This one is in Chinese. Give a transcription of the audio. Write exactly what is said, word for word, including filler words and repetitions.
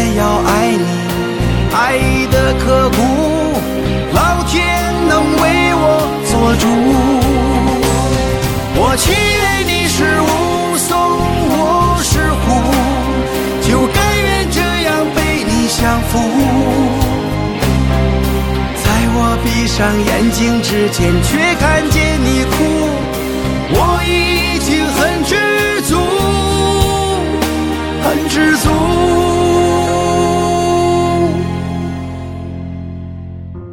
也要爱你，爱的刻骨，老天能为我做主。我情愿你是武松，我是虎，就甘愿这样被你降服。在我闭上眼睛之前，却看见你